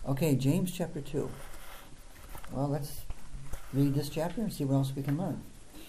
Okay, James chapter 2. Well, let's read this chapter and see what else we can learn.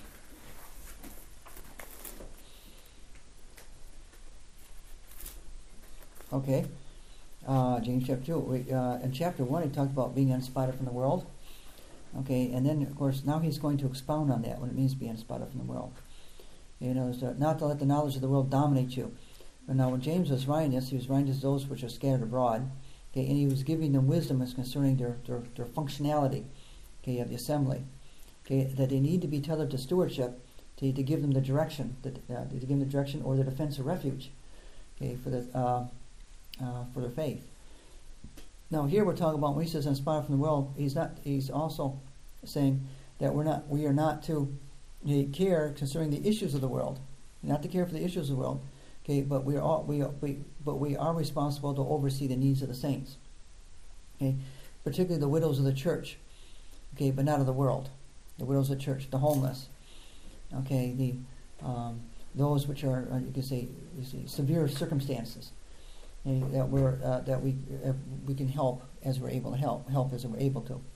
Okay, James chapter 2. In chapter 1, he talked about being unspotted from the world. Okay, and then, of course, now he's going to expound on that, what it means to be unspotted from the world. You know, not to let the knowledge of the world dominate you. But now, when James was writing this, he was writing to those which are scattered abroad. Okay, and he was giving them wisdom as concerning their functionality, okay, of the assembly. Okay, that they need to be tethered to stewardship to give them the direction, to give them the direction or the defense or refuge, okay, for their faith. Now here we're talking about when he says unspotted from the world, he's also saying that we are not to care concerning the issues of the world, not to care for the issues of the world. Okay, but we are responsible to oversee the needs of the saints. Okay, particularly the widows of the church. Okay, but not of the world. The widows of the church, the homeless. Okay, those which are you can say severe circumstances. Okay, that we can help as we're able to help as we're able to.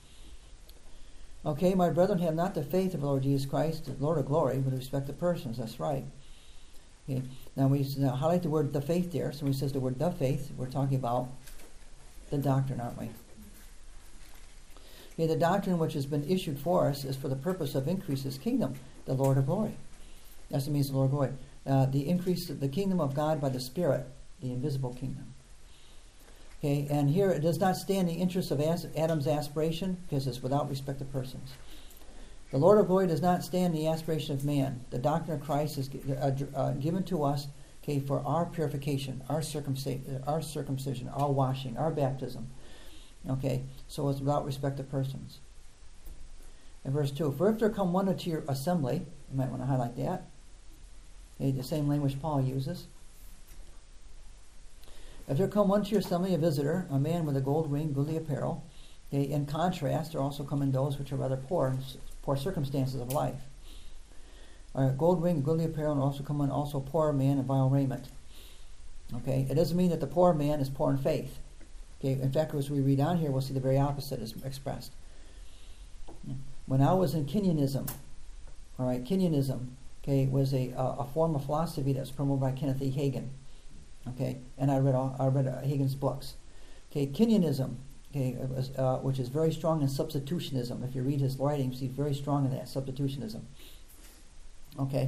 Okay, my brethren, have not the faith of the Lord Jesus Christ, the Lord of glory, with respect to persons. That's right. Okay. Now we highlight the word "the faith" there. So when he says the word "the faith," we're talking about the doctrine, aren't we? Okay, the doctrine which has been issued for us is for the purpose of increase His kingdom, the Lord of glory. That's what it means, the Lord of glory. The increase of the kingdom of God by the Spirit, the invisible kingdom. Okay, and here it does not stand in the interest of Adam's aspiration, because it's without respect to persons. The Lord of glory does not stand in the aspiration of man. The doctrine of Christ is given to us, okay, for our purification, our circumcision, our washing, our baptism. Okay, so it's without respect to persons. In verse 2, for if there come one into your assembly, you might want to highlight that. Okay, the same language Paul uses. If there come one to your assembly, a visitor, a man with a gold ring, goodly apparel. Okay, in contrast, there also come in those which are rather poor circumstances of life. Gold ring, goodly apparel, and also come in also poor man and vile raiment. Okay, it doesn't mean that the poor man is poor in faith. Okay, in fact, as we read on here, we'll see the very opposite is expressed. When I was in Kenyanism, all right, Kenyanism, okay, was a form of philosophy that was promoted by Kenneth E. Hagin. Okay, and I read Hagin's books. Okay, Kenyanism. Okay, which is very strong in substitutionism. If you read his writings, he's very strong in that, substitutionism. Okay.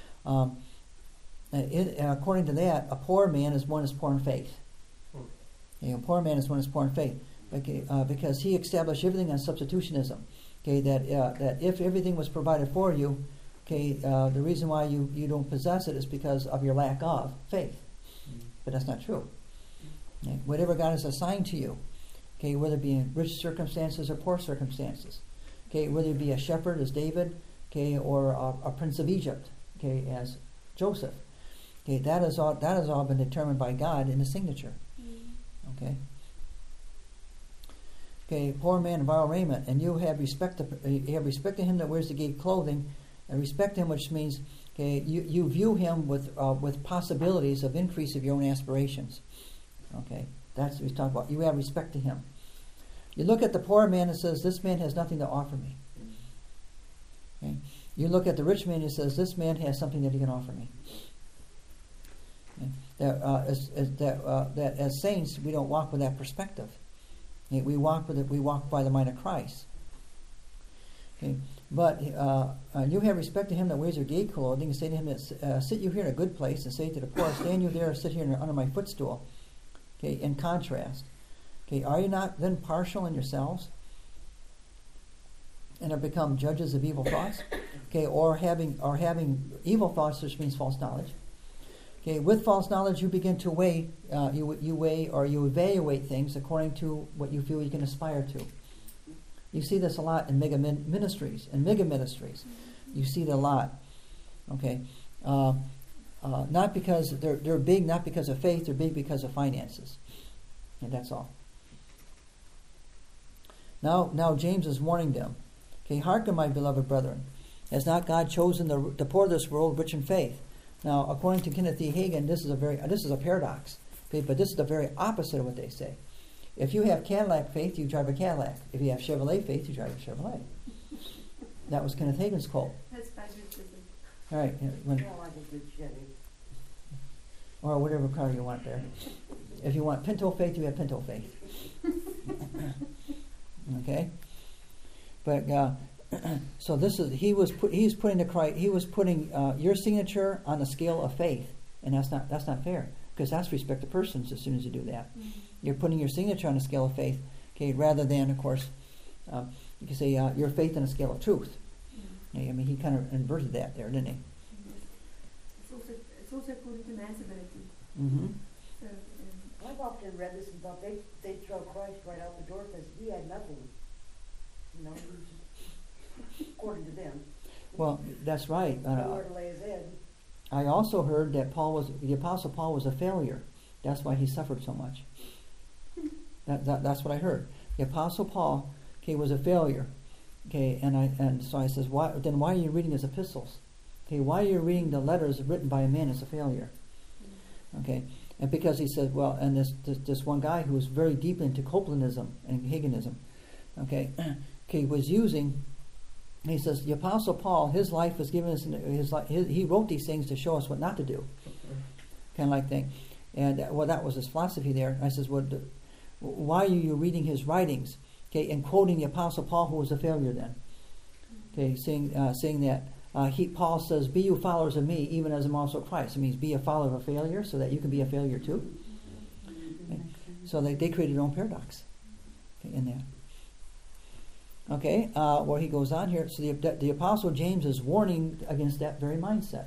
According to that, a poor man is one who is poor in faith. Okay, a poor man is one who is poor in faith. Okay, because he established everything on substitutionism. Okay, that if everything was provided for you, okay, the reason why you don't possess it is because of your lack of faith. But that's not true. Okay, whatever God has assigned to you, okay, whether it be in rich circumstances or poor circumstances. Okay, whether it be a shepherd as David, okay, or a prince of Egypt, okay, as Joseph. Okay, that has all been determined by God in the signature. Okay. Okay, poor man in vile raiment, and you have respect to him that wears the gay clothing, and respect him, which means, okay, you view him with possibilities of increase of your own aspirations. Okay, that's what he's talking about. You have respect to him. You look at the poor man and says, this man has nothing to offer me. Okay. You look at the rich man and says, this man has something that he can offer me. Okay. That as saints, we don't walk with that perspective. Okay. We walk by the mind of Christ. Okay. But you have respect to him that wears your gay clothing, and say to him that sit you here in a good place, and say to the poor, stand you there, or sit here under my footstool. Okay. In contrast. Okay, are you not then partial in yourselves, and have become judges of evil thoughts? Okay, or having evil thoughts, which means false knowledge. Okay, with false knowledge, you begin to weigh, you weigh or you evaluate things according to what you feel you can aspire to. You see this a lot in mega ministries. You see that a lot. Okay, not because they're big, not because of faith, they're big because of finances, and that's all. Now James is warning them. Okay, hearken, my beloved brethren. Has not God chosen the poor of this world rich in faith? Now, according to Kenneth E. Hagin, this is a paradox. Okay, but this is the very opposite of what they say. If you have Cadillac faith, you drive a Cadillac. If you have Chevrolet faith, you drive a Chevrolet. That was Kenneth Hagin's quote. That's patriotism. All right. I like a good Chevy. Or whatever car you want there. If you want Pinto faith, you have Pinto faith. Okay? But so this is he was putting your signature on the scale of faith, and that's not fair, because that's respect of persons as soon as you do that. Mm-hmm. You're putting your signature on a scale of faith, okay, rather than, of course, you can say your faith on a scale of truth. Mm-hmm. I mean, he kind of inverted that there, didn't he? Mm-hmm. It's also according to man's ability. Mm-hmm. So, I've often read this and thought they'd throw Christ right out the door because he had nothing. You know, he was just, according to them. Well, that's right. Nowhere to lay his head. I also heard that the Apostle Paul was a failure. That's why he suffered so much. That's what I heard. The Apostle Paul, okay, was a failure. Okay, and so I says, why are you reading his epistles? Okay, why are you reading the letters written by a man as a failure? Okay, and because he said, well, and this one guy who was very deep into Copelandism and Haginism, okay, was using. He says the Apostle Paul, his life was given us. He wrote these things to show us what not to do, kind of like thing. And that was his philosophy there. I says, well, why are you reading his writings? Okay, and quoting the Apostle Paul, who was a failure then. Okay, saying that Paul says, "Be you followers of me, even as I'm also Christ." It means be a follower of a failure, so that you can be a failure too. Okay. So they created their own paradox, okay, in that. Okay, well, he goes on here. So the Apostle James is warning against that very mindset.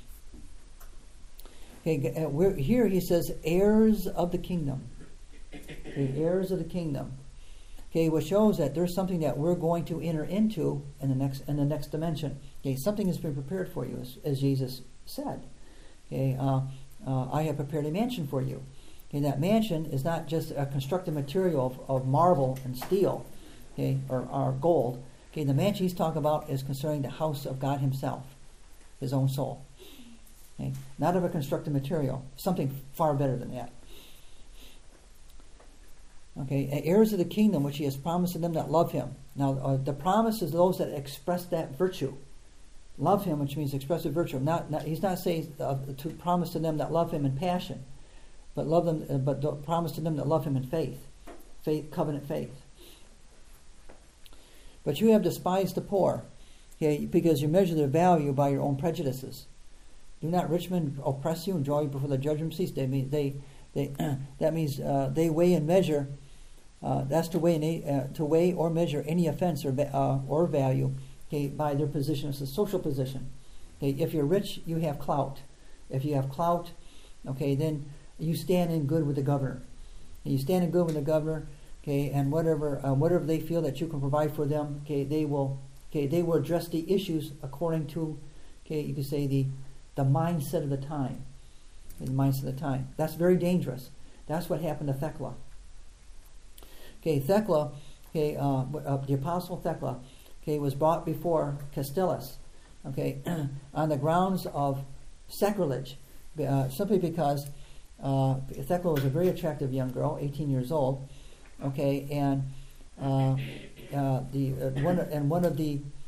Okay, here he says, heirs of the kingdom. Okay, heirs of the kingdom. Okay, which shows that there's something that we're going to enter into in the next dimension. Okay, something has been prepared for you, as Jesus said. Okay, I have prepared a mansion for you. Okay, that mansion is not just a constructed material of marble and steel, okay, or gold. Okay, the mansion he's talking about is concerning the house of God Himself, His own soul. Okay, not of a constructed material, something far better than that. Okay, heirs of the kingdom which He has promised to them that love Him. Now, the promise is those that express that virtue. Love Him, which means expressive virtue. He's not saying to promise to them that love Him in passion, but love them. But promise to them that love Him in faith, covenant faith. But you have despised the poor, okay, because you measure their value by your own prejudices. Do not rich men oppress you and draw you before the judgment seat? That means they weigh and measure. That's to weigh or measure any offense or value, okay, by their position. It's a social position. Okay, if you're rich, you have clout. If you have clout, okay, then you stand in good with the governor. And you stand in good with the governor, okay, and whatever they feel that you can provide for them, okay, they will address the issues according to, okay, you could say the mindset of the time. The mindset of the time. That's very dangerous. That's what happened to Thecla. Okay, Thecla, okay, the apostle Thecla, okay, was brought before Castellus, okay, on the grounds of sacrilege, simply because Thecla was a very attractive young girl, 18 years old, okay, and one of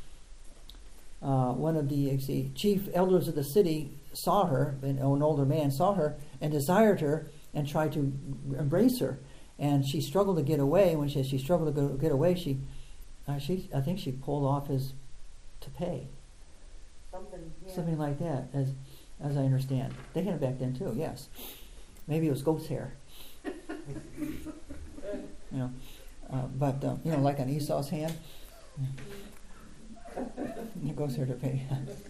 the chief elders of the city saw her, an older man saw her and desired her and tried to embrace her, and she struggled to get away. When she struggled to get away, I think she pulled off his toupee, something like that, as I understand. They had it back then too. Yes, maybe it was goat's hair. But like on Esau's hand. It goes here to pay.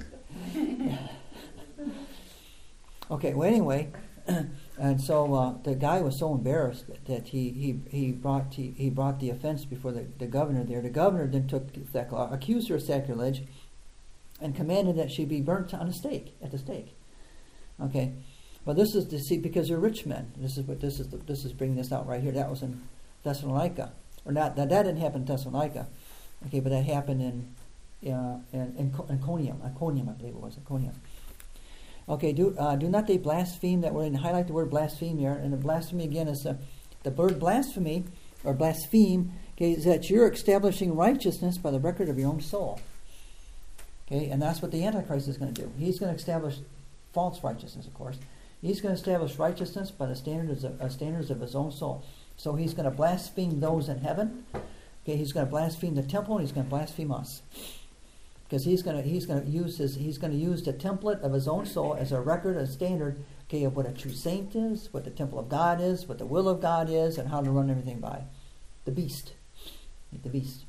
Okay. Well, anyway, and so the guy was so embarrassed that he brought the offense before the governor there. The governor then took Thecla, accused her of sacrilege, and commanded that she be burnt on a stake at the stake. Okay. Well, this is to see, because they're rich men. This is bringing this out right here. That was in Thessalonica, or not? That didn't happen in Thessalonica. Okay, but that happened in Iconium, I believe it was Iconium. Okay, do not they blaspheme? That word, and highlight the word blaspheme here. And the blasphemy again is the word blasphemy or blaspheme, okay, is that you're establishing righteousness by the record of your own soul. Okay, and that's what the Antichrist is going to do. He's going to establish false righteousness, of course. He's going to establish righteousness by the standards of his own soul. So he's going to blaspheme those in heaven. Okay, he's going to blaspheme the temple, and he's going to blaspheme us, because he's going to use the template of his own soul as a record, a standard, okay, of what a true saint is, what the temple of God is, what the will of God is, and how to run everything by the beast. The beast.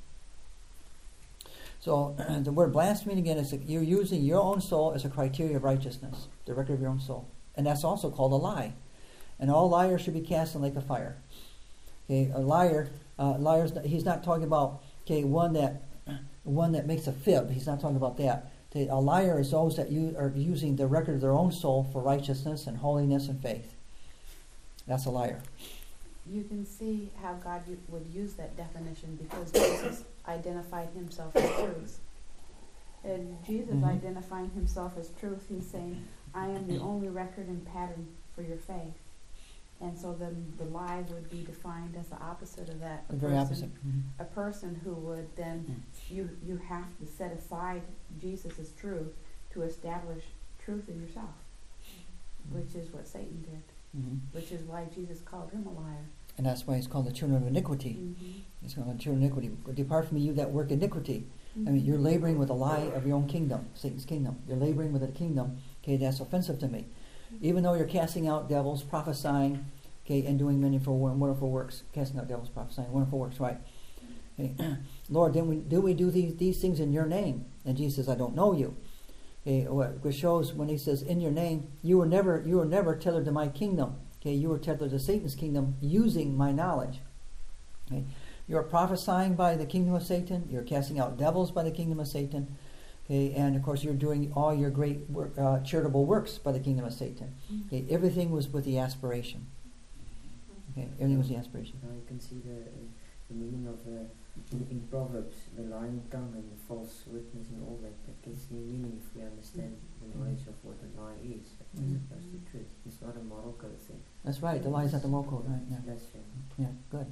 So the word blasphemy again is you're using your own soul as a criteria of righteousness, the record of your own soul, and that's also called a lie. And all liars should be cast in the lake of fire. Okay, a liar, he's not talking about one that makes a fib. He's not talking about that. A liar is those that are using the record of their own soul for righteousness and holiness and faith. That's a liar. You can see how God would use that definition, because Jesus identified himself as truth. And Jesus identifying himself as truth, he's saying, I am the only record and pattern for your faith. And so then the lie would be defined as the opposite of that. The very opposite. A person who would then, you have to set aside Jesus as truth to establish truth in yourself, which is what Satan did. Which is why Jesus called him a liar. And that's why he's called the children of iniquity. He's called the children of iniquity. Depart from me, you that work iniquity. I mean, you're laboring with a lie of your own kingdom, Satan's kingdom. You're laboring with a kingdom, okay, that's offensive to me. Even though you're casting out devils, prophesying, okay, and doing many wonderful works. Casting out devils, prophesying, wonderful works, right. Okay. Lord, do we do these things in your name? And Jesus says, I don't know you. Okay, which shows when he says, in your name, you were never tethered to my kingdom. Okay, you were tethered to Satan's kingdom using my knowledge. Okay, you're prophesying by the kingdom of Satan. You're casting out devils by the kingdom of Satan. Okay, and of course you're doing all your great charitable works by the kingdom of Satan. Okay, everything was with the aspiration. Okay, everything was the aspiration. Now you can see the meaning of in Proverbs, the lying tongue and the false witness and all that. That gets new meaning if we understand the knowledge of what a lie is, as opposed to truth. It's not a moral code thing. That's right. The lie is not the moral code, right? Yeah. That's true. Yeah, good.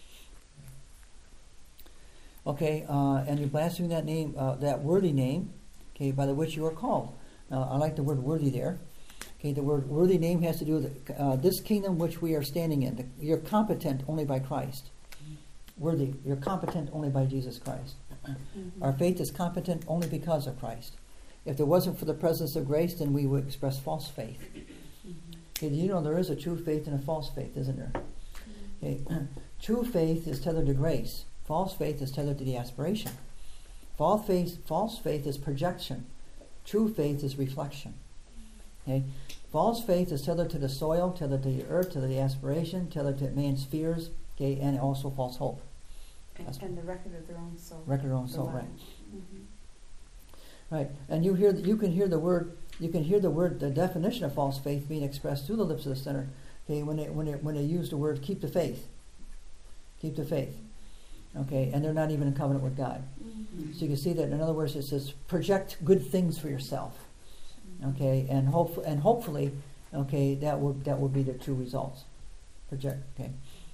Okay, and you blaspheme that name, that worthy name, okay, by the which you are called. Now, I like the word worthy there. Okay, the word worthy name has to do with this kingdom which we are standing in. You're competent only by Christ. Worthy, you're competent only by Jesus Christ. Our faith is competent only because of Christ. If it wasn't for the presence of grace, then we would express false faith. Okay, you know there is a true faith and a false faith, isn't there? Okay, true faith is tethered to grace. False faith is tethered to the aspiration. False faith is projection. True faith is reflection. Okay, false faith is tethered to the soil, tethered to the earth, tethered to the aspiration, tethered to man's fears. Okay, and also false hope. And the record of their own soul. Record of their own soul, right? Mm-hmm. Right, and you can hear the word, the definition of false faith being expressed through the lips of the sinner. Okay, when they use the word "keep the faith," keep the faith. Okay, and they're not even in covenant with God. So you can see that. In other words, it says project good things for yourself. Okay, and hopefully, okay, that will be the true results. Project. Okay.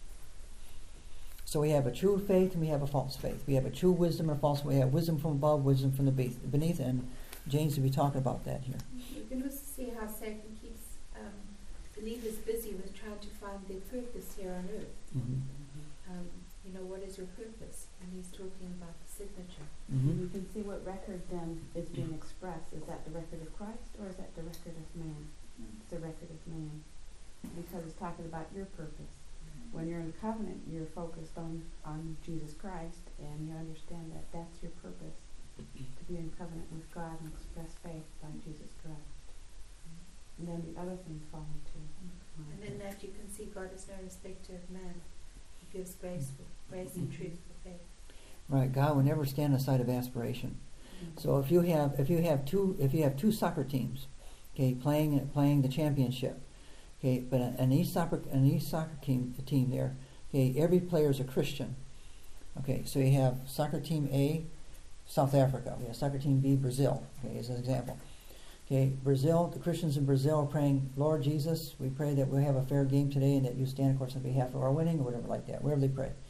So we have a true faith and we have a false faith. We have a true wisdom and a false. We have wisdom from above, wisdom from the beneath, and James will be talking about that here. You can also see how Satan keeps believers busy with trying to find their purpose here on earth. What is your purpose? And he's talking about the signature. You can see what record then is being expressed. Is that the record of Christ or is that the record of man? It's the record of man. Because it's talking about your purpose. When you're in covenant, you're focused on Jesus Christ, and you understand that that's your purpose, to be in covenant with God and express faith by Jesus Christ. And then the other things fall into. And in that you can see God is no respecter of man. He gives grace and truth for faith. Right, God will never stand aside of aspiration. So if you have two soccer teams, okay, playing the championship. Okay, but an East soccer team there, okay, every player is a Christian. Okay, so you have soccer team A, South Africa. We have soccer team B, Brazil. Okay, as an example. Okay, Brazil, the Christians in Brazil are praying, Lord Jesus, we pray that we'll have a fair game today and that you stand, of course, on behalf of our winning or whatever like that, wherever they pray.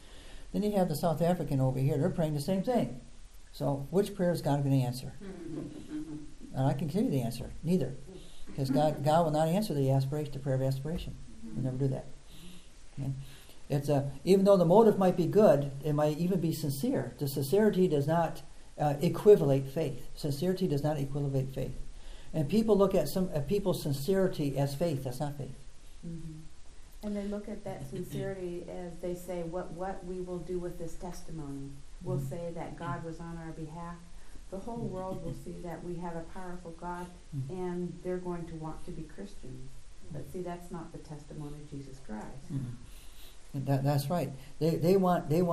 Then you have the South African over here. They're praying the same thing. So which prayer is God going to answer? And I can tell you the answer. Neither. Because God will not answer the prayer of aspiration. He'll never do that. Okay? It's even though the motive might be good, it might even be sincere. The sincerity does not equivalate faith. Sincerity does not equivalate faith. And people look at people's sincerity as faith. That's not faith. Mm-hmm. And they look at that sincerity as they say, what we will do with this testimony. We'll say that God was on our behalf. The whole world will see that we have a powerful God, and they're going to want to be Christians. But see, that's not the testimony of Jesus Christ. That's right. They want the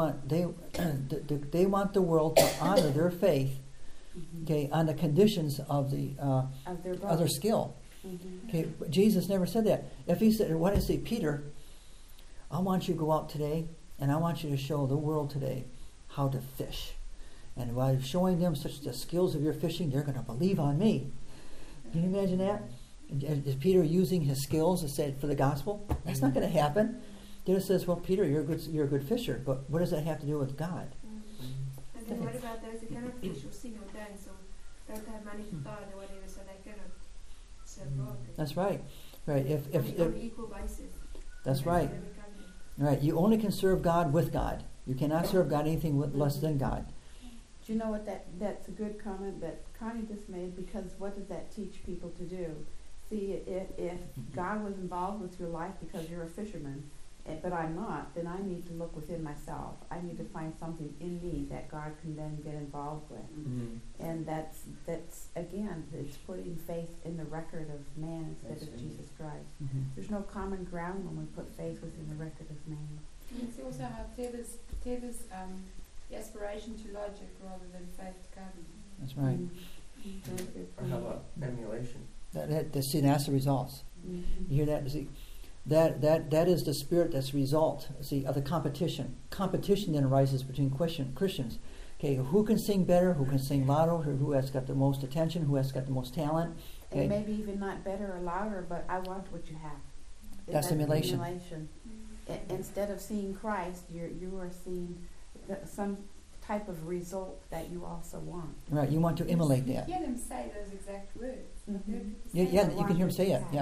world to honor their faith, okay, on the conditions of their skill. Okay, but Jesus never said that. If he said, "What is it, Peter? I want you to go out today, and I want you to show the world today how to fish. And by showing them such the skills of your fishing, they're going to believe on me." Can you imagine that? Is Peter using his skills for the gospel? That's not going to happen. Then it says, "Well, Peter, you're a good fisher," but what does that have to do with God? And then what about those who cannot fish or sing or dance or don't have money for tithe or whatever, so they cannot serve God? That's right. Right. If on equal basis. That's right. Right. You only can serve God with God. You cannot serve God anything less than God. Do you know what that's a good comment that Connie just made, because what does that teach people to do? See, if God was involved with your life because you're a fisherman, but I'm not, then I need to look within myself. I need to find something in me that God can then get involved with. And that's again, it's putting faith in the record of man instead of Jesus Christ. There's no common ground when we put faith within the record of man. You can see also how tethers the aspiration to logic rather than faith to God. That's right. Or how about emulation? That's the results. You hear that? See, that is the spirit that's result. See, of the competition. Competition then arises between Christians. Okay, who can sing better? Who can sing louder? Who has got the most attention? Who has got the most talent? Okay. And maybe even not better or louder, but I want what you have. That's emulation. Instead of seeing Christ, you are seeing some type of result that you also want. Right, you want to emulate that. You hear them say those exact words. Yeah, you can hear them say it. Yeah.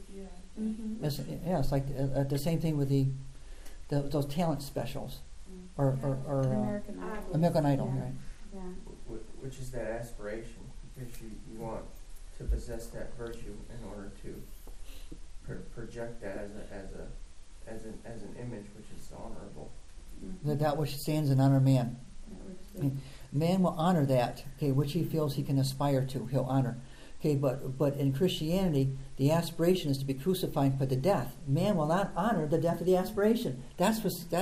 It's like the same thing with those talent specials, or American Idol, yeah. right? Yeah. Which is that aspiration, because you want to possess that virtue in order to project that as an image which is honorable. That which stands in honor of man. Man will honor that, okay, which he feels he can aspire to. He'll honor. Okay, but in Christianity, the aspiration is to be crucified and put to death. Man will not honor the death of the aspiration. That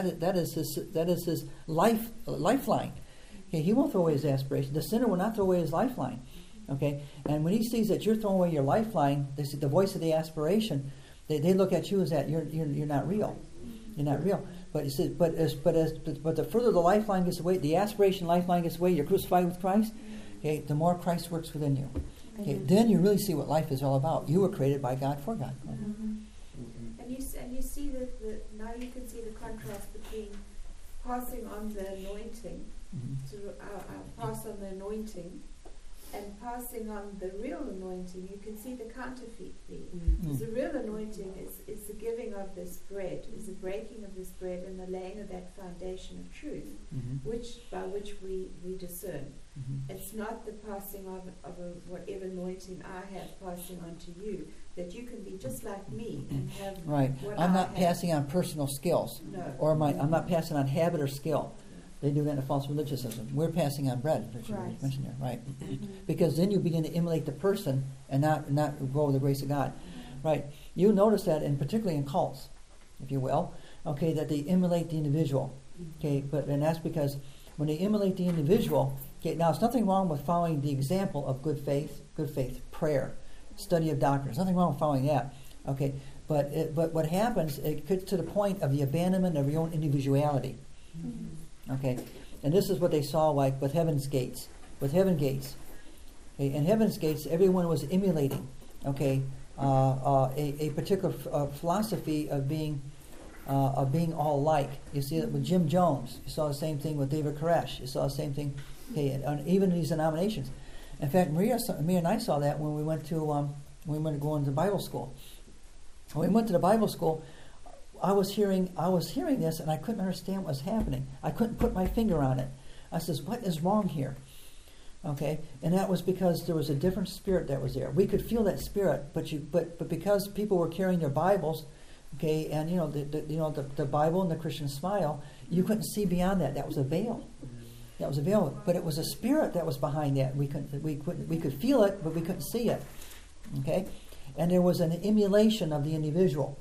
is his lifeline. Okay, he won't throw away his aspiration. The sinner will not throw away his lifeline. Okay, and when he sees that you're throwing away your lifeline, they see the voice of the aspiration. They look at you as that you're not real. You're not real. But he says, but the further the lifeline gets away, the aspiration lifeline gets away, you're crucified with Christ. Okay, the more Christ works within you. Okay, then you really see what life is all about. You were created by God for God. And you see that now you can see the contrast between passing on the anointing, to pass on the anointing, and passing on the real anointing. You can see the counterfeit there. The real anointing is the giving of this bread, is the breaking of this bread and the laying of that foundation of truth, by which we discern. It's not the passing of whatever anointing I have passing on to you, that you can be just like me and have right. what I'm I not have. passing on personal skills, No. I'm not passing on habit or skill. They do that in a false religiosism. We're passing on bread, which you mentioned there, right? Because then you begin to emulate the person and not grow with the grace of God, right? You notice that, and particularly in cults, if you will, okay, that they emulate the individual, okay, and that's because when they emulate the individual, okay, now there's nothing wrong with following the example of good faith, prayer, study of doctrine. There's nothing wrong with following that, okay. But what happens? It gets to the point of the abandonment of your own individuality. Okay, and this is what they saw like with Heaven's Gates. With Heaven Gates, okay, in Heaven's Gates, everyone was emulating, okay, a particular philosophy of being of being all like. You see it with Jim Jones. You saw the same thing with David Koresh. You saw the same thing, okay, even in these denominations. In fact, Maria and I saw that when we went to go into Bible school. When we went to the Bible school, I was hearing this, and I couldn't understand what was happening. I couldn't put my finger on it. I says, "What is wrong here?" Okay, and that was because there was a different spirit that was there. We could feel that spirit, but because people were carrying their Bibles, okay, and the Bible and the Christian smile, you couldn't see beyond that. That was a veil. That was a veil, but it was a spirit that was behind that. We could feel it, but we couldn't see it. Okay, and there was an emulation of the individual.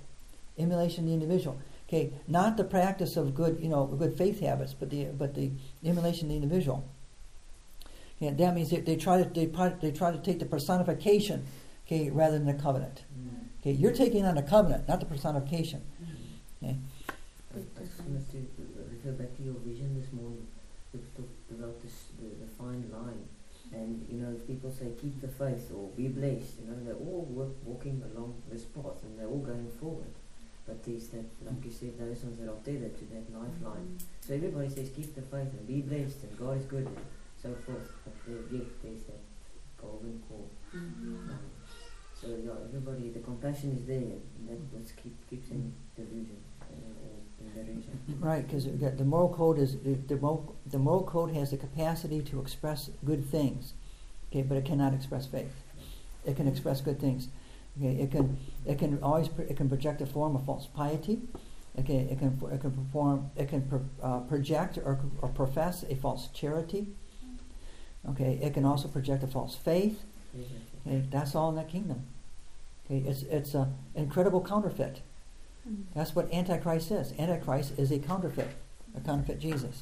Okay, not the practice of good faith habits, but the emulation of the individual. Okay, that means they try to take the personification, okay, rather than the covenant. Okay, you're taking on the covenant, not the personification. Okay. I just wanted to refer back to your vision this morning. You talked about the fine line, and if people say keep the faith or be blessed, they're all walking along this path and they're all going forward. But there's that, like you said, those ones that are tethered to that lifeline. So everybody says keep the faith and be blessed and God is good and so forth. But there's that golden core. So everybody, the compassion is there, and that what keeps in delusion or in derision. Right, because the moral code is the moral code has the capacity to express good things, okay, but it cannot express faith. It can express good things. Okay, it can project a form of false piety. Okay, it can project or profess a false charity. Okay, it can also project a false faith. Okay, that's all in that kingdom. Okay, it's an incredible counterfeit. That's what Antichrist is. Antichrist is a counterfeit Jesus.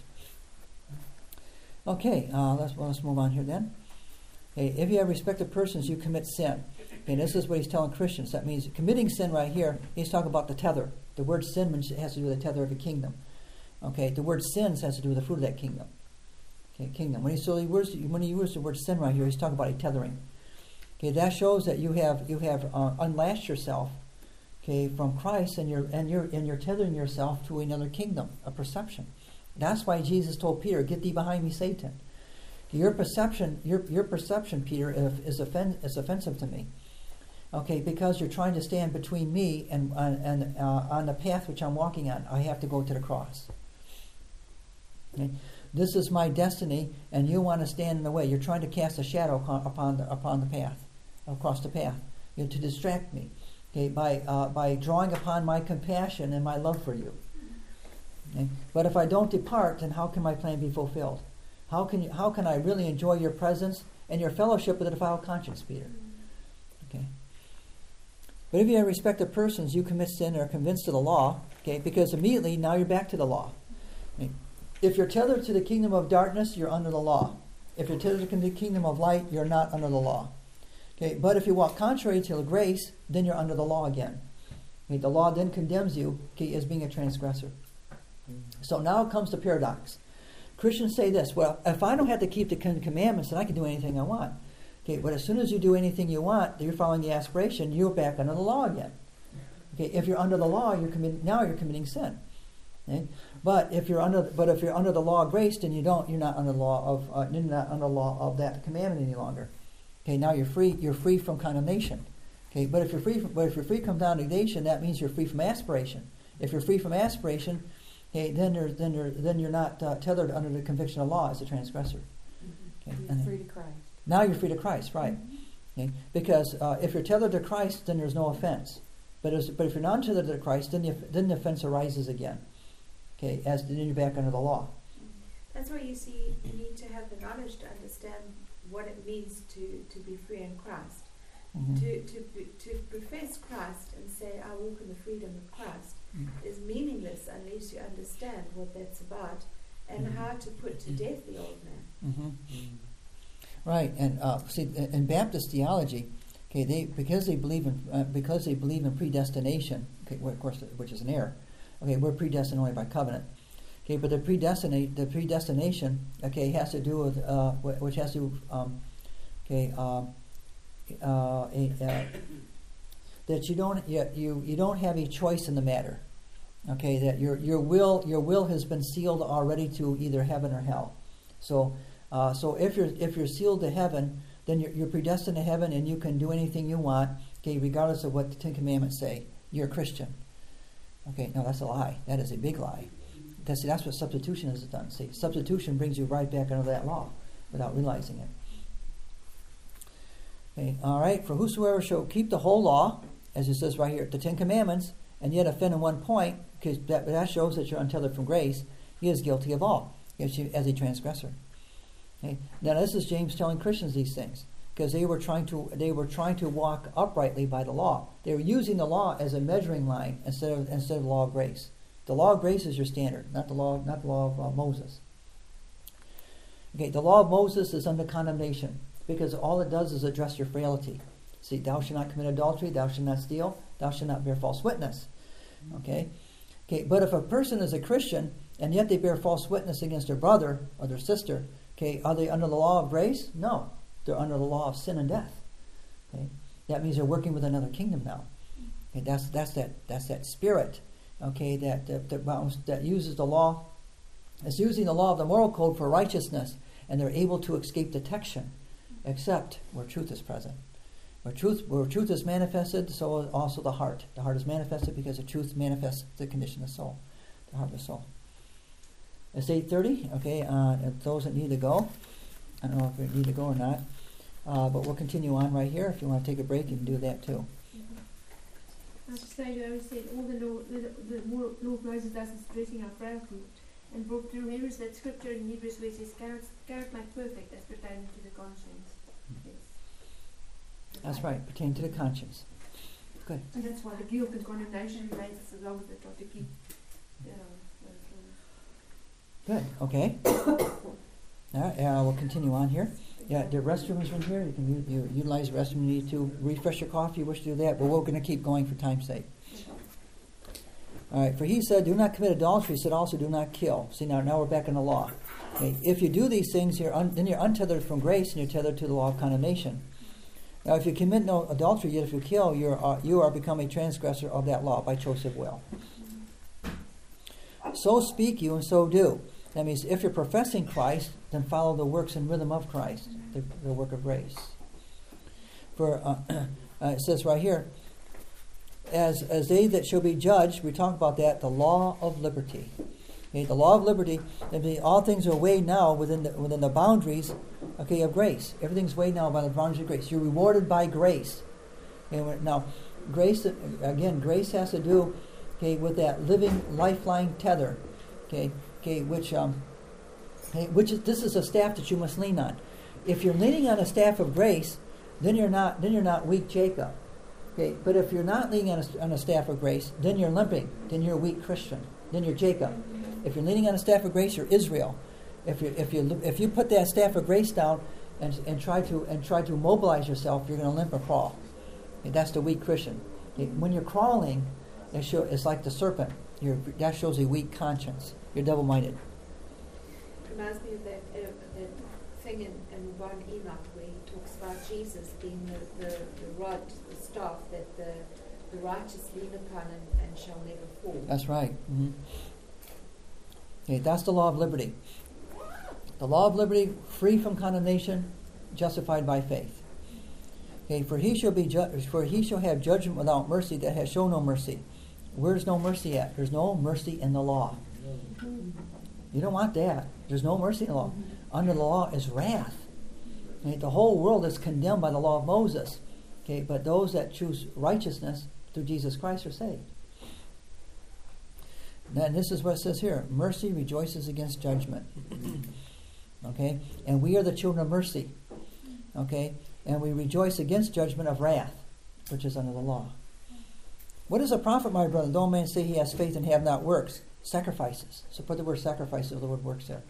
Okay, let's move on here then. Okay, if you have respect of persons, you commit sin. Okay, this is what he's telling Christians. That means committing sin right here, he's talking about the tether. The word sin has to do with the tether of a kingdom. Okay, the word sins has to do with the fruit of that kingdom. Okay, kingdom. When he uses the word sin right here, he's talking about a tethering. Okay, that shows that you have unlatched yourself, okay, from Christ, and you're tethering yourself to another kingdom, a perception. That's why Jesus told Peter, "Get thee behind me, Satan." Your perception, Peter, is offensive to me. Okay, because you're trying to stand between me and on the path which I'm walking on. I have to go to the cross. Okay? This is my destiny, and you want to stand in the way. You're trying to cast a shadow upon the path, across the path, to distract me. Okay, by drawing upon my compassion and my love for you. Okay? But if I don't depart, then how can my plan be fulfilled? How can I really enjoy your presence and your fellowship with a defiled conscience, Peter? Okay. But if you have respect of persons, you commit sin or are convinced of the law, okay, because immediately now you're back to the law. Okay. If you're tethered to the kingdom of darkness, you're under the law. If you're tethered to the kingdom of light, you're not under the law. Okay. But if you walk contrary to the grace, then you're under the law again. Okay. The law then condemns you, okay, as being a transgressor. So now comes the paradox. Christians say this: well, if I don't have to keep the commandments, then I can do anything I want. Okay, but as soon as you do anything you want, you're following the aspiration, you're back under the law again. Okay, if you're under the law, you're committing sin. Okay? But if you're under the law of grace, then you're not under the law of that commandment any longer. Okay, now you're free from condemnation. Okay, but if you're free from condemnation, that means you're free from aspiration. If you're free from aspiration, okay, then you're not tethered under the conviction of law as a transgressor. Okay, you're free to Christ. Now you're free to Christ, right? Okay, because if you're tethered to Christ, then there's no offense. But if you're not tethered to Christ, then the offense arises again. Okay, then you're back under the law. That's why you see you need to have the knowledge to understand what it means to be free in Christ. Mm-hmm. To profess Christ and say I walk in the freedom of Christ is meaningless unless you understand what that's about and how to put to death the old man. Mm-hmm. Right, and see, in Baptist theology, okay, because they believe in predestination, okay, of course, which is an error. Okay, we're predestined only by covenant. Okay, but the predestination, okay, has to do with which has to, that you don't have a choice in the matter. Okay, that your will has been sealed already to either heaven or hell. So if you're sealed to heaven, then you're predestined to heaven, and you can do anything you want. Okay, regardless of what the Ten Commandments say, you're a Christian. Okay, no, that's a lie. That is a big lie. That's what substitution has done. See, substitution brings you right back under that law without realizing it. Okay, all right. For whosoever shall keep the whole law, as it says right here, the Ten Commandments, and yet offend in one point, because that shows that you're untethered from grace, he is guilty of all, as a transgressor. Okay? Now this is James telling Christians these things, because they were trying to walk uprightly by the law. They were using the law as a measuring line instead of the law of grace. The law of grace is your standard, not the law of Moses. Okay, the law of Moses is under condemnation, because all it does is address your frailty. See, thou shalt not commit adultery, thou shalt not steal, thou shalt not bear false witness. Okay, but if a person is a Christian and yet they bear false witness against their brother or their sister, okay, are they under the law of grace? No, they're under the law of sin and death. Okay, that means they're working with another kingdom now. Okay, that's that spirit. Okay, that uses the law. It's using the law of the moral code for righteousness, and they're able to escape detection, except where truth is present. Where truth is manifested, so is also the heart. The heart is manifested because the truth manifests the condition of the soul, the heart of the soul. It's 8:30. Okay, those that need to go, I don't know if they need to go or not, but we'll continue on right here. If you want to take a break, you can do that too. I was just saying, I always said all the law of Moses does is addressing our frailty, and brought to remembrance that scripture in Hebrews where it says, "Carry like perfect as pertaining to the conscience." Yes. That's right, pertaining to the conscience. Good. And that's why the guilt and condemnation remains as long as they try to keep. Good. Okay. All right. We'll continue on here. Yeah, the restroom is in here. You can utilize the restroom. You need to refresh your coffee. You wish to do that, but we're going to keep going for time's sake. All right. For he said, "Do not commit adultery." He said, "Also, do not kill." See, now we're back in the law. Okay. If you do these things, then you're untethered from grace, and you're tethered to the law of condemnation. Now, if you commit no adultery, yet if you kill, you are become a transgressor of that law by choice of will. So speak you, and so do. That means if you're professing Christ, then follow the works and rhythm of Christ, the work of grace. For it says right here, as they that shall be judged, we talk about that, the law of liberty. Okay, the law of liberty, that means all things are weighed now within the boundaries, okay, of grace. Everything's weighed now by the boundaries of grace. You're rewarded by grace. Okay, now, grace has to do, okay, with that living lifeline tether, which this is a staff that you must lean on. If you're leaning on a staff of grace, then you're not weak Jacob. Okay, but if you're not leaning on a staff of grace, then you're limping. Then you're a weak Christian. Then you're Jacob. If you're leaning on a staff of grace, you're Israel. If you put that staff of grace down and try to mobilize yourself, you're going to limp or crawl. Okay, that's the weak Christian. Okay, when you're crawling, it's like the serpent. That shows a weak conscience. You're double-minded. Reminds me of that thing in 1 Enoch where he talks about Jesus being the rod, the staff that the righteous lean upon and shall never fall. That's right. Mm-hmm. Okay, that's the law of liberty. The law of liberty, free from condemnation, justified by faith. Okay, for he shall have judgment without mercy that has shown no mercy. Where's no mercy at? There's no mercy in the law. You don't want that. There's no mercy in the law. Under the law is wrath. Okay, the whole world is condemned by the law of Moses. Okay, but those that choose righteousness through Jesus Christ are saved. And this is what it says here. Mercy rejoices against judgment. Okay? And we are the children of mercy. Okay? And we rejoice against judgment of wrath, which is under the law. What is a prophet, my brother? Though a man say he has faith and have not works. Sacrifices. So put the word sacrifices or the word works there.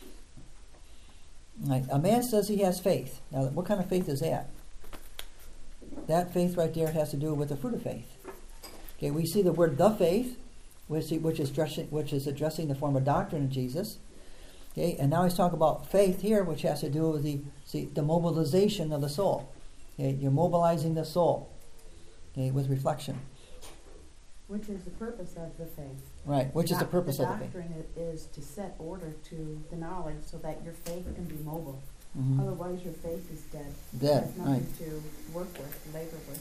Right. A man says he has faith. Now, what kind of faith is that? That faith right there has to do with the fruit of faith. Okay, we see the word the faith, which is addressing the form of doctrine of Jesus. Okay, and now he's talking about faith here, which has to do with the mobilization of the soul. Okay, you're mobilizing the soul. Okay, with reflection. Which is the purpose of the faith. Right, which is the purpose of the faith. The doctrine is to set order to the knowledge so that your faith can be mobile. Mm-hmm. Otherwise, your faith is dead. Dead, There's nothing right. to work with, labor with.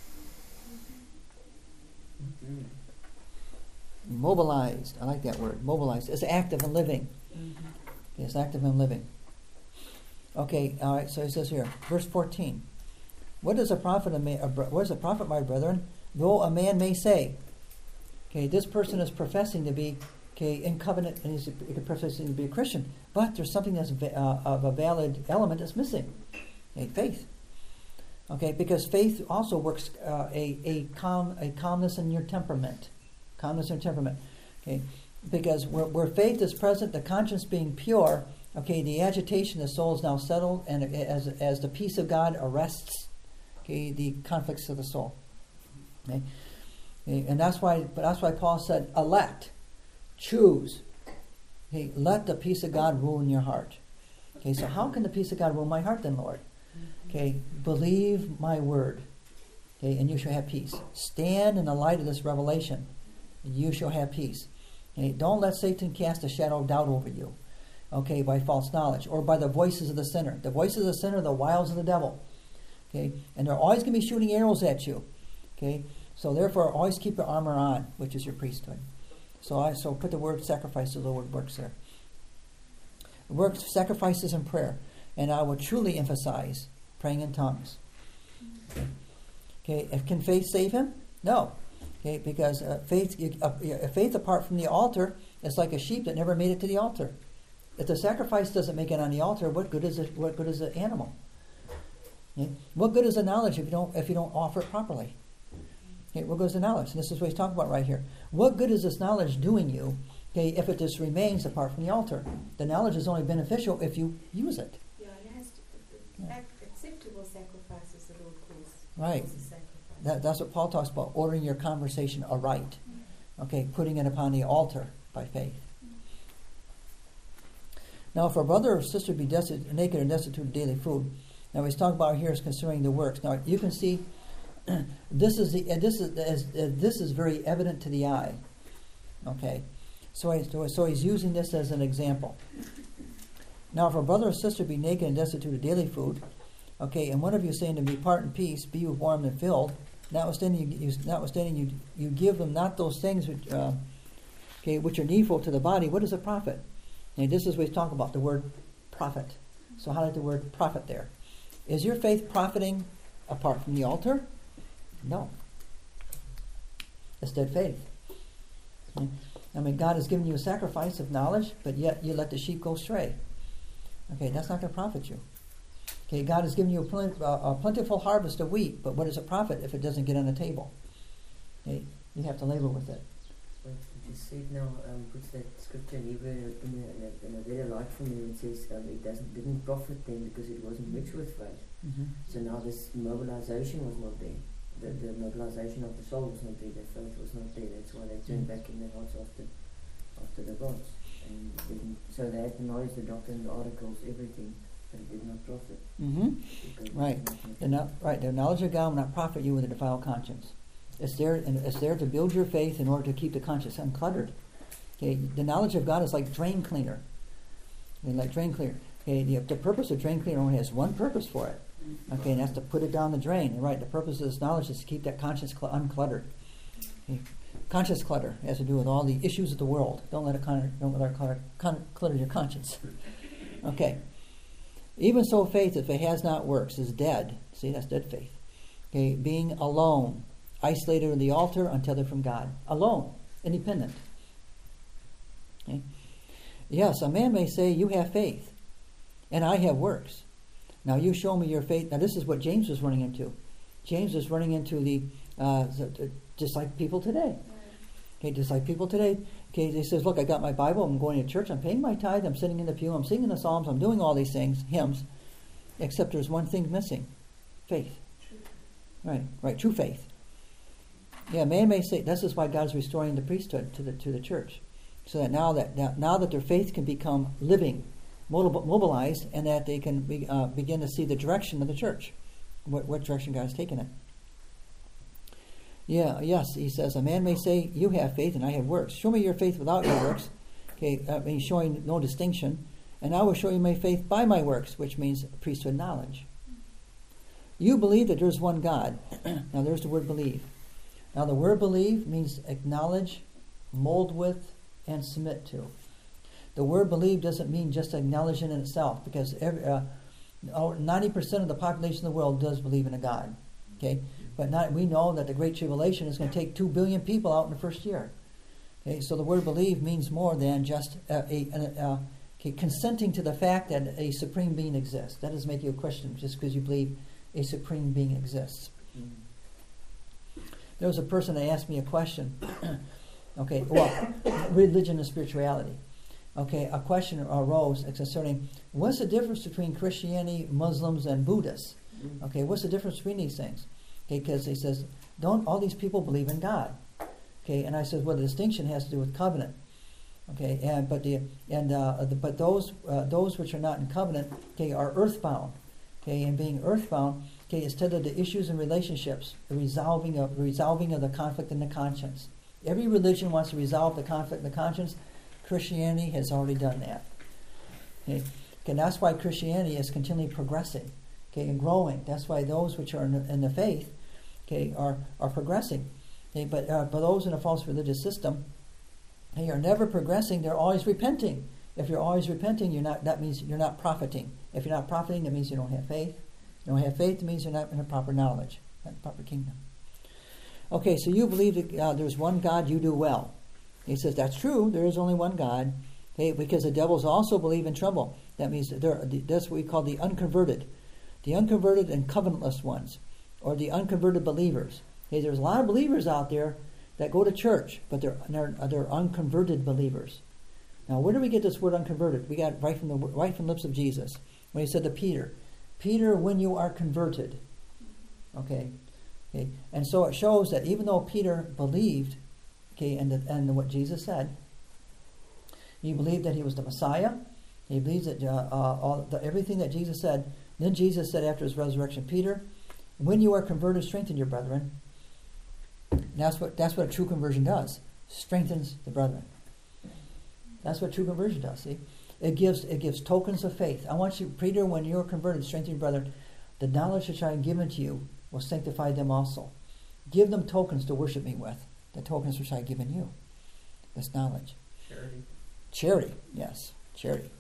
Mobilized. I like that word. Mobilized. It's active and living. Mm-hmm. It's active and living. Okay, all right, so he says here, verse 14. What does a prophet, what is a prophet, my brethren? Though a man may say, okay, this person is professing to be, okay, in covenant, and he's professing to be a Christian, but there's something that's of a valid element that's missing. Okay, faith. Okay, because faith also works a calmness in your temperament. Calmness in your temperament. Okay, because where faith is present, the conscience being pure, okay, the agitation of the soul is now settled, and as the peace of God arrests, okay, the conflicts of the soul. Okay, and that's why Paul said, elect, choose. Okay, let the peace of God rule in your heart. Okay, so how can the peace of God rule my heart then, Lord? Okay, believe my word. Okay, and you shall have peace. Stand in the light of this revelation, and you shall have peace. Okay, don't let Satan cast a shadow of doubt over you. Okay, by false knowledge or by the voices of the sinner. The voices of the sinner, the wiles of the devil. Okay, and they're always going to be shooting arrows at you. Okay, so therefore always keep your armor on, which is your priesthood. So put the word sacrifice to the word works there. Works, sacrifices, and prayer. And I would truly emphasize praying in tongues. Okay, can faith save him? No. Okay, because faith apart from the altar is like a sheep that never made it to the altar. If the sacrifice doesn't make it on the altar, what good is it? What good is the animal? Okay? What good is the knowledge if you don't offer it properly? Okay, what good is the knowledge? And this is what he's talking about right here. What good is this knowledge doing you? Okay, if it just remains apart from the altar, the knowledge is only beneficial if you use it. Yeah, it has to. Acceptable sacrifices, the Lord calls. Right. Calls a sacrifice. That's what Paul talks about, ordering your conversation aright. Okay, putting it upon the altar by faith. Now, if a brother or sister be naked or destitute of daily food, now he's talking about here is concerning the works. Now you can see this is very evident to the eye. Okay, so he's using this as an example. Now, if a brother or sister be naked and destitute of daily food, okay, and one of you saying to me, "Depart in peace, be you warmed and filled," notwithstanding you give them not those things which are needful to the body. What is a profit? And this is what he's talking about, the word profit. So highlight the word profit there. Is your faith profiting apart from the altar? No. It's dead faith. Okay? I mean, God has given you a sacrifice of knowledge, but yet you let the sheep go astray. Okay, that's not going to profit you. Okay, God has given you a plentiful harvest of wheat, but what is a profit if it doesn't get on the table? Okay, you have to labor with it. You just said now, puts that scripture in Hebrew in a better light for me. It says it didn't profit them because it wasn't rich with faith. Mm-hmm. So now this mobilization was not there. The mobilization of the soul was not there. The faith was not there. That's why they turned back in their hearts after the gods. And so they had the knowledge, the doctrine, the articles, everything, but it did not profit. Mm-hmm. Right. The knowledge of God will not profit you with a defiled conscience. It's there to build your faith in order to keep the conscience uncluttered. Okay, the knowledge of God is like drain cleaner. Okay, the purpose of drain cleaner only has one purpose for it. Okay, and that's to put it down the drain. And right, the purpose of this knowledge is to keep that conscience uncluttered. Okay. Conscience clutter has to do with all the issues of the world. Don't let it clutter your conscience. Okay. Even so, faith, if it has not works, is dead. See, that's dead faith. Okay, being alone, isolated on the altar, untethered from God. Alone, independent. Okay. Yes, a man may say, "You have faith, and I have works. Now you show me your faith." Now this is what James was running into. James was running into just like people today. Okay, just like people today. Okay, he says, "Look, I got my Bible. I'm going to church. I'm paying my tithe. I'm sitting in the pew. I'm singing the Psalms. I'm doing all these things, hymns, except there's one thing missing: faith." Right, true faith. Yeah, man may say this is why God's restoring the priesthood to the church, so that now that their faith can become living, mobilized, and that they can begin to see the direction of the church, what direction God has taken it. Yeah, yes, he says, a man may say, you have faith and I have works. Show me your faith without your works. Okay, showing no distinction. And I will show you my faith by my works, which means priesthood knowledge. You believe that there's one God. Now there's the word believe. Now the word believe means acknowledge, mold with, and submit to. The word believe doesn't mean just acknowledging in itself, because 90% of the population of the world does believe in a God. Okay, but we know that the Great Tribulation is going to take 2 billion people out in the first year. Okay, so the word believe means more than just consenting to the fact that a supreme being exists. That doesn't make you a Christian just because you believe a supreme being exists. There was a person that asked me a question. Okay, well, religion and spirituality. Okay, a question arose concerning what's the difference between Christianity, Muslims, and Buddhists? Okay, what's the difference between these things? Okay, because he says, don't all these people believe in God? Okay, and I said, well, the distinction has to do with covenant. Okay, but those which are not in covenant, okay, are earthbound. Okay, and being earthbound, okay, is tethered to issues and relationships, the resolving of the conflict in the conscience. Every religion wants to resolve the conflict in the conscience. Christianity has already done that. Okay, and that's why Christianity is continually progressing, okay, and growing. That's why those which are in the faith, okay, are progressing. Okay, but those in a false religious system, they are never progressing. They're always repenting. If you're always repenting, that means you're not profiting. If you're not profiting, that means you don't have faith. You don't have faith, it means you're not in a proper knowledge, not a proper kingdom. Okay, so you believe that there's one God, you do well. He says that's true. There is only one God. Okay, because the devils also believe in trouble. That means that's what we call the unconverted and covenantless ones, or the unconverted believers. Okay, there's a lot of believers out there that go to church, but they're unconverted believers. Now, where do we get this word unconverted? We got it right from the lips of Jesus when he said to Peter, when you are converted. Okay, and so it shows that even though Peter believed, okay, and what Jesus said, he believed that he was the Messiah. He believes that everything that Jesus said. Then Jesus said after his resurrection, Peter, when you are converted, strengthen your brethren. And that's what a true conversion does. Strengthens the brethren. That's what true conversion does. See, it gives tokens of faith. I want you, Peter, when you're converted, strengthen your brethren. The knowledge which I have given to you will sanctify them also. Give them tokens to worship me with. The tokens which I have given you. This knowledge. Charity, yes, charity.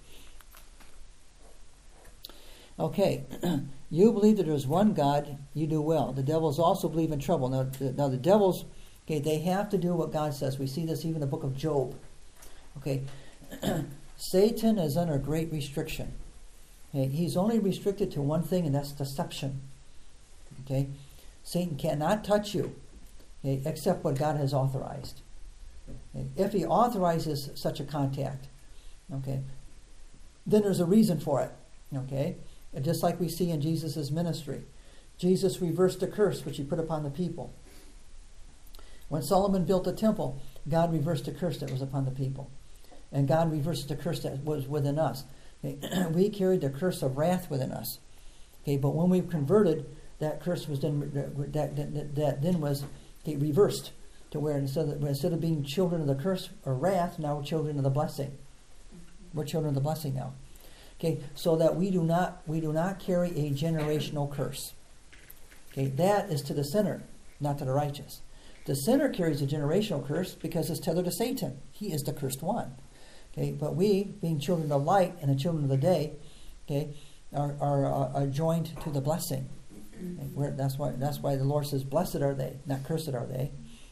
Okay, you believe that there is one God, you do well. The devils also believe in trouble. Now the devils, okay, they have to do what God says. We see this even in the book of Job. Okay, Satan is under great restriction. Okay, he's only restricted to one thing, and that's deception. Okay, Satan cannot touch you, okay, except what God has authorized. Okay? If he authorizes such a contact, okay, then there's a reason for it. Okay. And just like we see in Jesus' ministry, Jesus reversed the curse which he put upon the people. When Solomon built the temple, God reversed the curse that was upon the people. And God reversed the curse that was within us. Okay? We carried the curse of wrath within us. Okay, but when we converted, that curse was then was reversed to where instead of being children of the curse or wrath, now we're children of the blessing. We're children of the blessing now. Okay, so that we do not carry a generational curse. Okay, that is to the sinner, not to the righteous. The sinner carries a generational curse because it's tethered to Satan. He is the cursed one. Okay, but we, being children of light and the children of the day, okay, are joined to the blessing. Okay, that's why the Lord says, "Blessed are they, not cursed are they."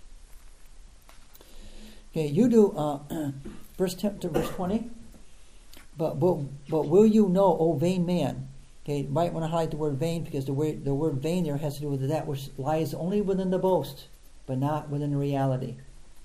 Okay, you do verse 10 to verse 20. But will you know, O vain man? Okay, you might want to highlight the word vain because the word vain there has to do with that which lies only within the boast, but not within the reality.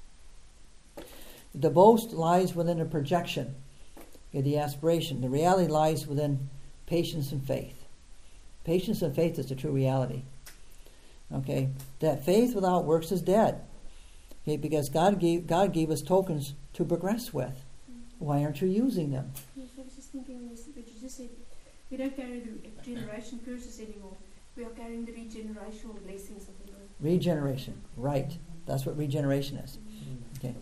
The boast lies within the projection, okay, the aspiration. The reality lies within patience and faith. Patience and faith is the true reality. Okay, that faith without works is dead. Okay, because God gave us tokens to progress with. Why aren't you using them? Yes, I was just thinking this, what you just said. We don't carry the generation curses anymore. We are carrying the regenerational blessings of the Lord. Regeneration. Right. That's what regeneration is. Okay.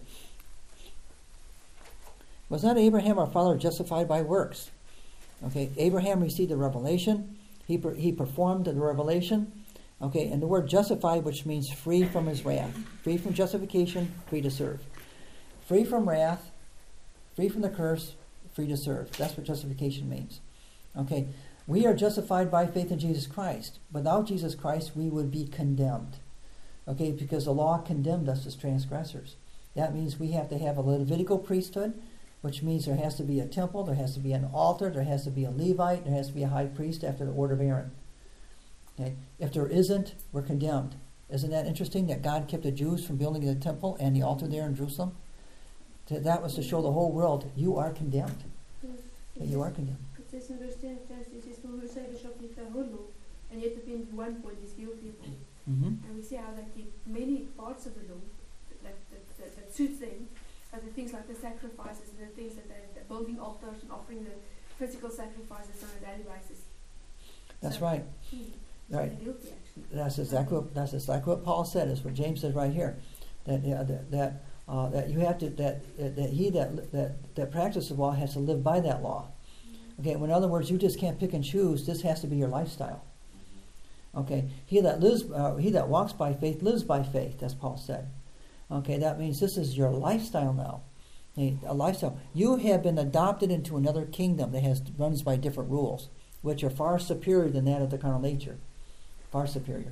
Was not Abraham our father justified by works? Okay. Abraham received the revelation. He performed the revelation. Okay. And the word justified, which means free from his wrath. Free from justification, free to serve. Free from wrath, free from the curse, free to serve. That's what justification means. Okay. We are justified by faith in Jesus Christ. Without Jesus Christ, we would be condemned. Okay, because the law condemned us as transgressors. That means we have to have a Levitical priesthood, which means there has to be a temple, there has to be an altar, there has to be a Levite, there has to be a high priest after the order of Aaron. Okay? If there isn't, we're condemned. Isn't that interesting that God kept the Jews from building the temple and the altar there in Jerusalem? That was to show the whole world, you are condemned. You are condemned. It says in verse 10, it says, "For whosoever shall keep the whole law, and yet offend one point is guilty of all." Mm-hmm. And we see how they keep many parts of the law that suits them, but the things like the sacrifices and the things that they're building altars and offering the physical sacrifices on a daily basis. That's So, right. Right. They're guilty, actually. That's exactly what Paul said. Is what James said right here, that you have to that he that practices the law has to live by that law. Okay. In other words, you just can't pick and choose. This has to be your lifestyle. Okay. He that walks by faith lives by faith. That's Paul said. Okay. That means this is your lifestyle now. A lifestyle. You have been adopted into another kingdom that runs by different rules, which are far superior than that of the carnal nature. Far superior.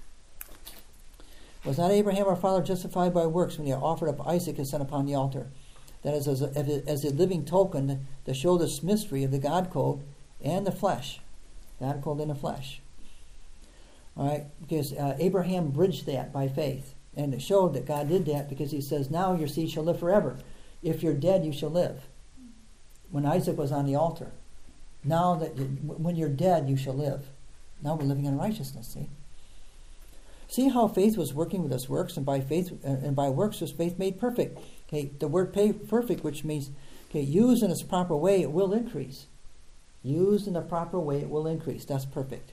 Was not Abraham our father justified by works when he offered up Isaac his son upon the altar? That is, as a living token to show this mystery of the God code and the flesh. God code and the flesh. All right, because Abraham bridged that by faith, and it showed that God did that because he says, "Now your seed shall live forever. If you're dead, you shall live." When Isaac was on the altar, now that when you're dead, you shall live. Now we're living in righteousness. See how faith was working with us works, and by faith and by works was faith made perfect. Okay, the word perfect, which means used in its proper way, it will increase. Used in the proper way, it will increase. That's perfect.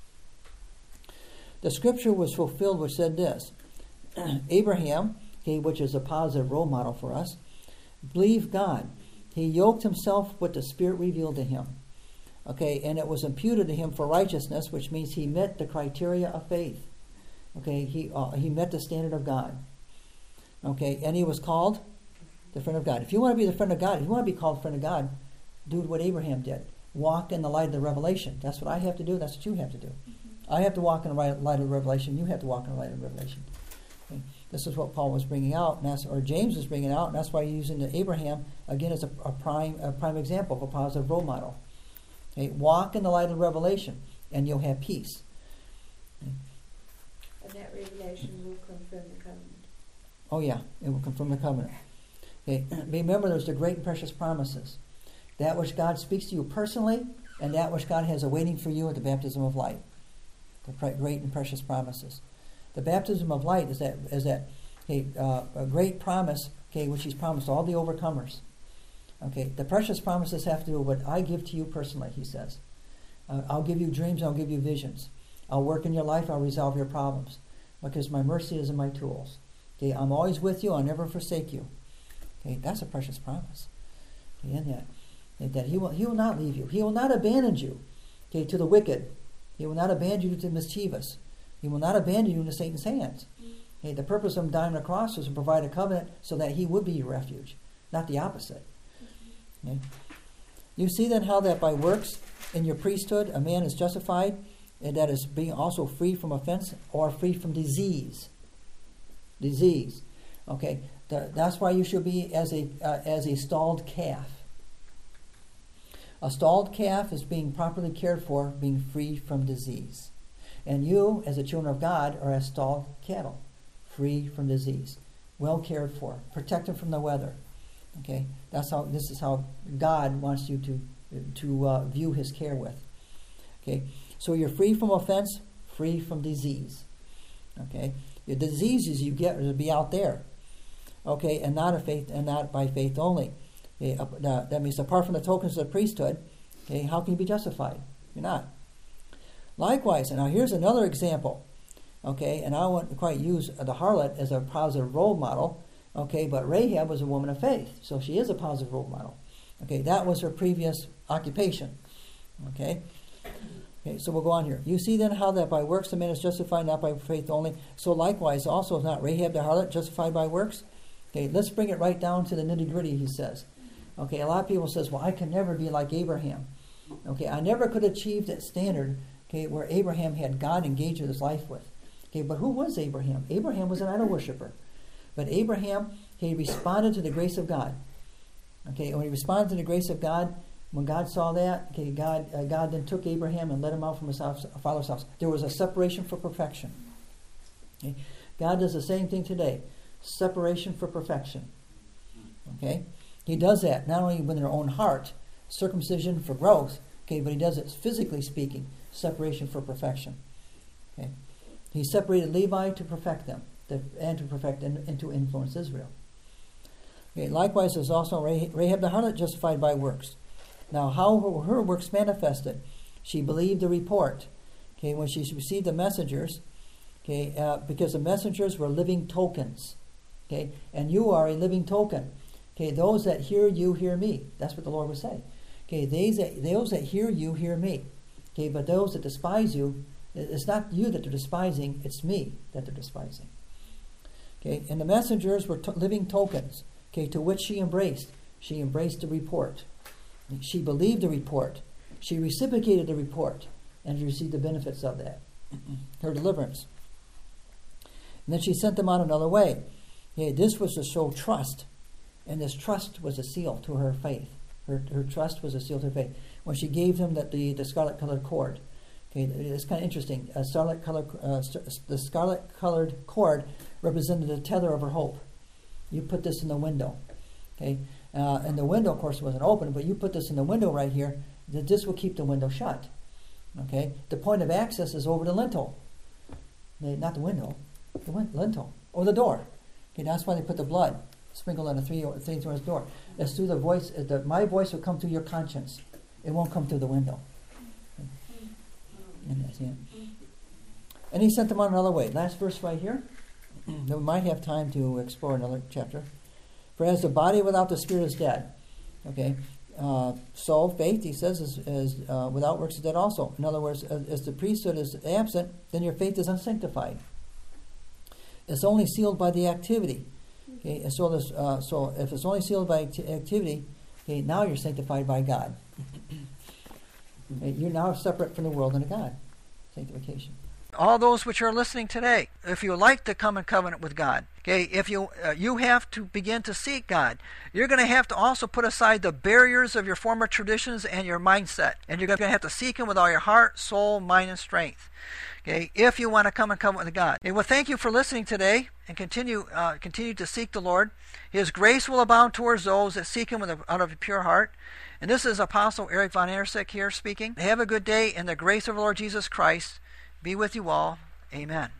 The scripture was fulfilled, which said this: Abraham, which is a positive role model for us, believed God. He yoked himself with the Spirit revealed to him. Okay, and it was imputed to him for righteousness, which means he met the criteria of faith. Okay, he met the standard of God. Okay, and he was called the friend of God. If you want to be the friend of God, if you want to be called friend of God, do what Abraham did. Walk in the light of the revelation. That's what I have to do. That's what you have to do. Mm-hmm. I have to walk in the light of the revelation. You have to walk in the light of the revelation. Okay. This is what Paul was bringing out, or James was bringing out, and that's why he's using Abraham again as a prime example of a positive role model. Okay. Walk in the light of the revelation, and you'll have peace. Okay. And that revelation will confirm the covenant. Oh yeah, it will confirm the covenant. Okay. Remember, there's the great and precious promises. That which God speaks to you personally, and that which God has awaiting for you at the baptism of light. The great and precious promises. The baptism of light is that a great promise, which He's promised all the overcomers. Okay, the precious promises have to do with what I give to you personally. He says, I'll give you dreams, I'll give you visions. I'll work in your life, I'll resolve your problems, because my mercy is in my tools. Okay, I'm always with you, I'll never forsake you. Okay, that's a precious promise. Okay, in that He will not leave you. He will not abandon you. Okay, to the wicked. He will not abandon you to the mischievous. He will not abandon you into Satan's hands. Okay, the purpose of Him dying on the cross was to provide a covenant so that He would be your refuge, not the opposite. Okay. You see then how that by works in your priesthood a man is justified, and that is being also free from offense or free from disease. Disease. Okay, that's why you should be as a stalled calf. A stalled calf is being properly cared for, being free from disease. And you, as a children of God, are as stalled cattle, free from disease, well cared for, protected from the weather. Okay, this is how God wants you to view His care with. Okay, so you're free from offense, free from disease. Okay, the diseases you get will be out there. Okay, and not by faith only. Okay, that means apart from the tokens of the priesthood, how can you be justified? You're not. Likewise, and now here's another example. Okay, and I wouldn't quite use the harlot as a positive role model. Okay, but Rahab was a woman of faith, so she is a positive role model. Okay, that was her previous occupation. Okay, so we'll go on here. You see then how that by works the man is justified, not by faith only. So likewise, also is not Rahab the harlot justified by works? Okay, let's bring it right down to the nitty-gritty, he says. Okay, a lot of people says, well, I can never be like Abraham. Okay, I never could achieve that standard, okay, where Abraham had God engaged with his life with. Okay, but who was Abraham? Abraham was an idol worshiper. But Abraham, he responded to the grace of God. Okay, when he responded to the grace of God, when God saw that, okay, God then took Abraham and led him out from his father's house. There was a separation for perfection. Okay? God does the same thing today. Separation for perfection. Okay? He does that not only within their own heart, circumcision for growth, okay, but he does it physically speaking, separation for perfection. Okay? He separated Levi to perfect them, and to perfect and to influence Israel. Okay, likewise, there's also Rahab the harlot justified by works. Now, how were her works manifested? She believed the report. Okay, when she received the messengers, okay, because the messengers were living tokens. Okay, and you are a living token. Okay, those that hear you hear me. That's what the Lord would say. Okay, those that hear you hear me. Okay, but those that despise you, it's not you that they're despising, it's me that they're despising. Okay, and the messengers were living tokens. Okay, to which she embraced. She embraced the report. She believed the report. She reciprocated the report and received the benefits of that. Her deliverance. And then she sent them on another way. Okay, this was to show trust. And this trust was a seal to her faith. Her trust was a seal to her faith. When she gave them the scarlet-colored cord. Okay, it's kind of interesting. The scarlet-colored cord represented the tether of her hope. You put this in the window. Okay, and the window, of course, wasn't open, but you put this in the window right here, that this will keep the window shut. Okay, the point of access is over the lintel. Not the window, the lintel, or the door. Okay, that's why they put the blood sprinkled on the three things on his door. It's through the voice, my voice will come through your conscience. It won't come through the window. And that's it. And he sent them on another way. Last verse right here. We might have time to explore another chapter. For as the body without the spirit is dead. Okay. So faith, he says, is without works is dead also. In other words, as the priesthood is absent, then your faith is unsanctified. It's only sealed by the activity. Okay. And so if it's only sealed by activity, okay, now you're sanctified by God. Okay, you're now separate from the world and God. Sanctification. All those which are listening today, if you like to come in covenant with God, okay, if you have to begin to seek God, you're going to have to also put aside the barriers of your former traditions and your mindset, and you're going to have to seek Him with all your heart, soul, mind, and strength. Okay, if you want to come in covenant with God. Okay, well, thank you for listening today, and continue to seek the Lord. His grace will abound towards those that seek Him out of a pure heart. And this is Apostle Eric Von Ersick here speaking. Have a good day, and the grace of the Lord Jesus Christ be with you all. Amen.